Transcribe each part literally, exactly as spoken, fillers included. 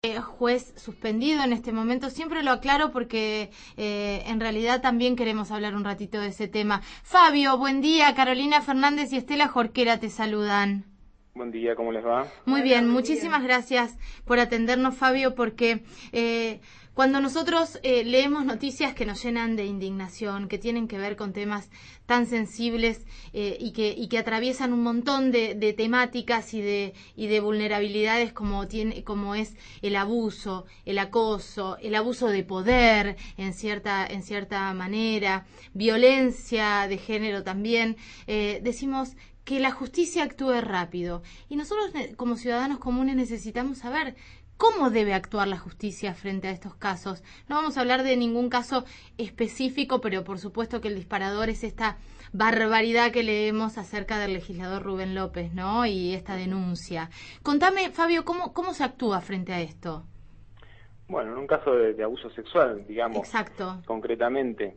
Juez suspendido en este momento. Siempre lo aclaro porque eh, en realidad también queremos hablar un ratito de ese tema. Fabio, buen día. Carolina Fernández y Estela Jorquera te saludan. Buen día, ¿cómo les va? Muy bien, muchísimas gracias por atendernos, Fabio, porque eh, cuando nosotros eh, leemos noticias que nos llenan de indignación, que tienen que ver con temas tan sensibles eh, y que y que atraviesan un montón de, de temáticas y de y de vulnerabilidades como tiene como es el abuso, el acoso, el abuso de poder en cierta en cierta manera, violencia de género también, eh, decimos que la justicia actúe rápido. Y nosotros, como ciudadanos comunes, necesitamos saber cómo debe actuar la justicia frente a estos casos. No vamos a hablar de ningún caso específico, pero por supuesto que el disparador es esta barbaridad que leemos acerca del legislador Rubén López, ¿no? Y esta denuncia. Contame, Fabio, ¿cómo, cómo se actúa frente a esto? Bueno, en un caso de, de abuso sexual, digamos, Exacto. concretamente,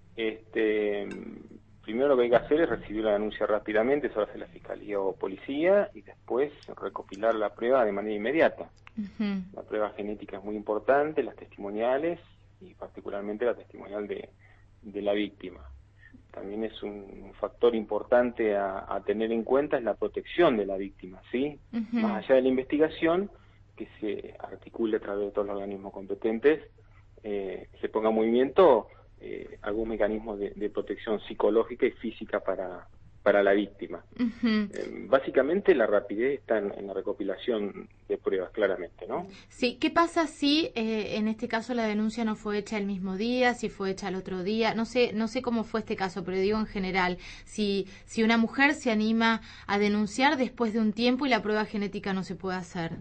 este... primero lo que hay que hacer es recibir la denuncia rápidamente, eso lo hace la Fiscalía o Policía, y después recopilar la prueba de manera inmediata. Uh-huh. La prueba genética es muy importante, las testimoniales, y particularmente la testimonial de, de la víctima. También es un factor importante a, a tener en cuenta, es la protección de la víctima, ¿sí? Uh-huh. Más allá de la investigación, que se articule a través de todos los organismos competentes, eh, se ponga en movimiento Eh, algún mecanismo de, de protección psicológica y física para, para la víctima. Uh-huh. Eh, básicamente la rapidez está en, en la recopilación de pruebas, claramente, ¿no? Sí, ¿qué pasa si eh, en este caso la denuncia no fue hecha el mismo día, si fue hecha el otro día? No sé, no sé cómo fue este caso, pero digo en general, si, si una mujer se anima a denunciar después de un tiempo y la prueba genética no se puede hacer.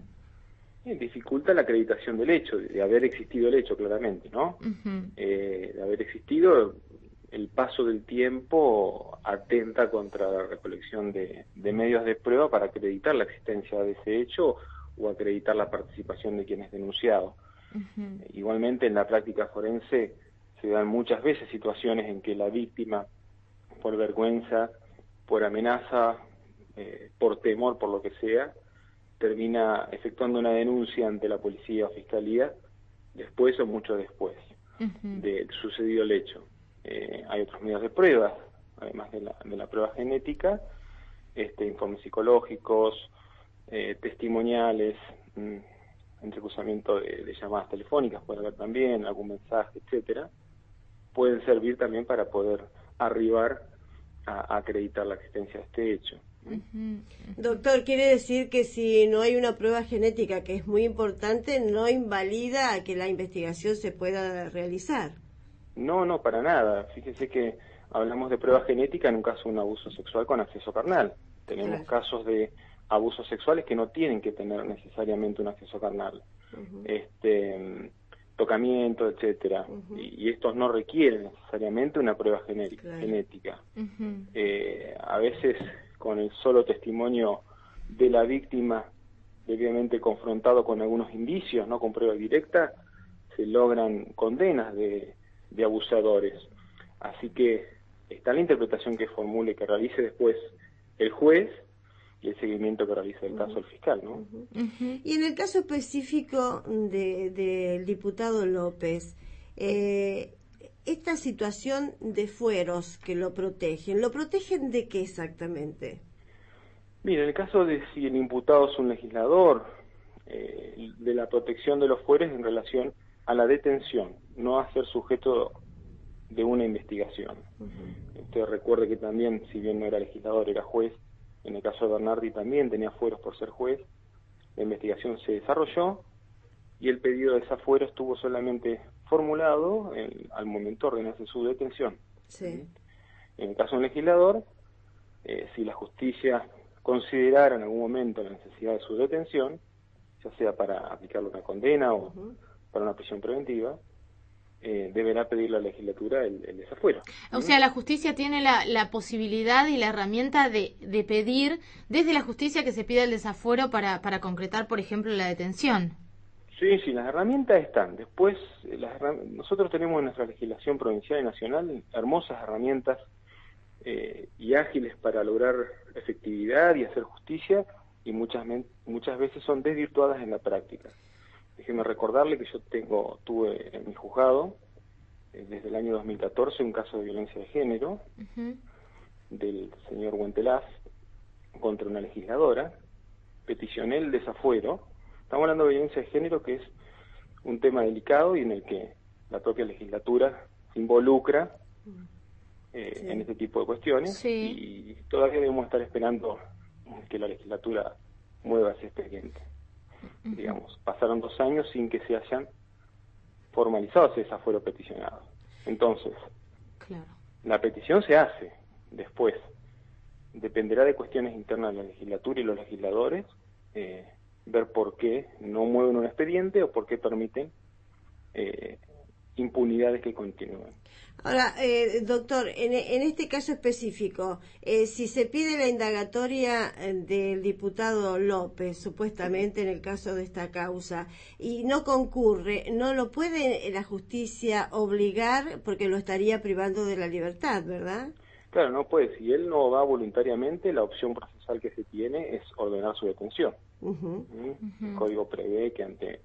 Dificulta la acreditación del hecho, de haber existido el hecho, claramente, ¿no? Uh-huh. Eh, de haber existido, el paso del tiempo atenta contra la recolección de, de medios de prueba para acreditar la existencia de ese hecho o acreditar la participación de quien es denunciado. Uh-huh. Eh, igualmente, en la práctica forense se dan muchas veces situaciones en que la víctima, por vergüenza, por amenaza, eh, por temor, por lo que sea, termina efectuando una denuncia ante la policía o fiscalía después o mucho después uh-huh. de sucedido el hecho. Eh, hay otros medios de prueba, además de la, de la prueba genética, este, informes psicológicos, eh, testimoniales, mmm, entrecruzamiento de, de llamadas telefónicas, puede haber también, algún mensaje, etcétera, pueden servir también para poder arribar a, a acreditar la existencia de este hecho. Uh-huh. Doctor, quiere decir que si no hay una prueba genética, que es muy importante, no invalida a que la investigación se pueda realizar. No, no, para nada. Fíjese que hablamos de prueba genética en un caso de un abuso sexual con acceso carnal. Tenemos claro. casos de abusos sexuales que no tienen que tener necesariamente un acceso carnal. Uh-huh. Este, tocamiento, etcétera. Uh-huh. y, y estos no requieren necesariamente una prueba genética. Claro. genética. Uh-huh. Eh, a veces con el solo testimonio de la víctima, debidamente confrontado con algunos indicios, no con prueba directa, se logran condenas de, de abusadores. Así que está la interpretación que formule, que realice después el juez, y el seguimiento que realice el caso el fiscal, ¿no? Uh-huh. Uh-huh. Y en el caso específico de, del diputado López, eh, esta situación de fueros que lo protegen, ¿lo protegen de qué exactamente? Mira, en el caso de si el imputado es un legislador, eh, de la protección de los fueros en relación a la detención, no a ser sujeto de una investigación. Uh-huh. Usted recuerde que también, si bien no era legislador, era juez, en el caso de Bernardi también tenía fueros por ser juez, la investigación se desarrolló y el pedido de desafuero estuvo solamente formulado en, al momento de ordenarse su detención. Sí. En el caso de un legislador, eh, si la justicia considerara en algún momento la necesidad de su detención, ya sea para aplicarle una condena o uh-huh. para una prisión preventiva, eh, deberá pedir la legislatura el, el desafuero. O ¿Mm? sea, la justicia tiene la, la posibilidad y la herramienta de, de pedir desde la justicia que se pida el desafuero para, para concretar, por ejemplo, la detención. Sí, sí, las herramientas están. Después, las herram- nosotros tenemos en nuestra legislación provincial y nacional hermosas herramientas eh, y ágiles para lograr efectividad y hacer justicia, y muchas, muchas veces son desvirtuadas en la práctica. déjeme recordarle que yo tengo tuve en mi juzgado, eh, desde el año dos mil catorce, un caso de violencia de género uh-huh. del señor Huentelaz contra una legisladora. Peticioné el desafuero. Estamos hablando de violencia de género, que es un tema delicado y en el que la propia legislatura se involucra eh, sí. en este tipo de cuestiones sí. y todavía debemos estar esperando que la legislatura mueva ese expediente. Uh-huh. Digamos, pasaron dos años sin que se hayan formalizado ese desafuero peticionado. Entonces, claro. la petición se hace. Después, dependerá de cuestiones internas de la legislatura y los legisladores, eh, ver por qué no mueven un expediente o por qué permiten eh, impunidades que continúen. Ahora, eh, doctor, en, en este caso específico, eh, si se pide la indagatoria del diputado López, supuestamente en el caso de esta causa, y no concurre, ¿no lo puede la justicia obligar porque lo estaría privando de la libertad, verdad? Claro, no puede. Si él no va voluntariamente, la opción procesal que se tiene es ordenar su detención. Uh-huh. ¿Mm? El Código prevé que ante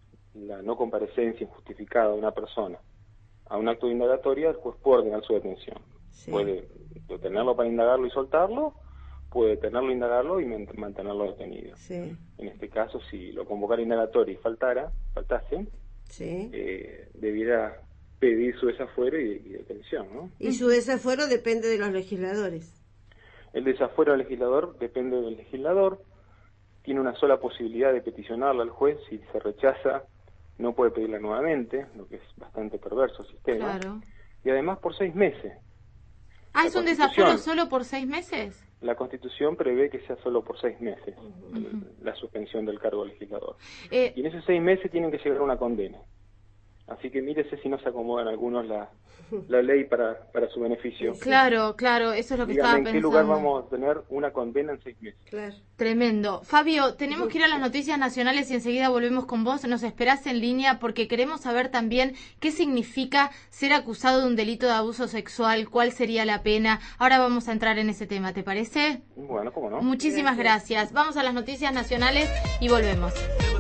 la no comparecencia injustificada de una persona a un acto de indagatoria, el juez puede ordenar su detención. Sí. Puede detenerlo para indagarlo y soltarlo, puede detenerlo, indagarlo y mantenerlo detenido. Sí. En este caso, si lo convocara indagatoria y faltara, faltase, sí. eh, debiera pedir su desafuero y, y detención, ¿no? Y su desafuero depende de los legisladores. El desafuero del legislador depende del legislador. Tiene una sola posibilidad de peticionarla al juez. Si se rechaza, no puede pedirla nuevamente, lo que es bastante perverso el sistema. Claro. Y además por seis meses. Ah, ¿es un desafuero solo por seis meses? La Constitución prevé que sea solo por seis meses, uh-huh. la suspensión del cargo del legislador. Eh, y en esos seis meses tienen que llegar a una condena. Así que mírese si no se acomodan algunos la, la ley para, para su beneficio. Claro, claro, eso es lo que Dígame, estaba ¿en pensando. ¿En qué lugar vamos a tener una condena en seis meses? Claro. Tremendo. Fabio, tenemos que ir a las noticias nacionales y enseguida volvemos con vos. Nos esperás en línea porque queremos saber también qué significa ser acusado de un delito de abuso sexual, cuál sería la pena. Ahora vamos a entrar en ese tema, ¿te parece? Bueno, cómo no. Muchísimas gracias. gracias. Vamos a las noticias nacionales y volvemos.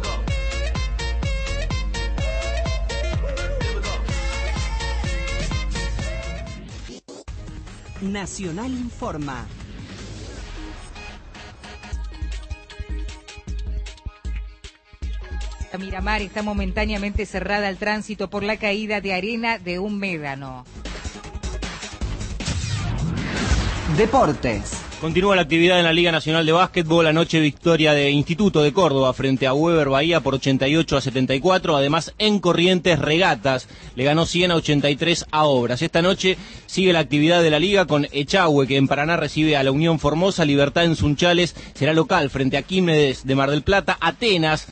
Nacional informa. Miramar está momentáneamente cerrada al tránsito por la caída de arena de un médano. Deportes. Continúa la actividad en la Liga Nacional de Básquetbol. Anoche victoria de Instituto de Córdoba frente a Weber Bahía por ochenta y ocho a setenta y cuatro. Además, en Corrientes, Regatas le ganó cien a ochenta y tres a Obras. Esta noche sigue la actividad de la Liga con Echagüe, que en Paraná recibe a la Unión Formosa. Libertad en Sunchales será local frente a Químedes de Mar del Plata. Atenas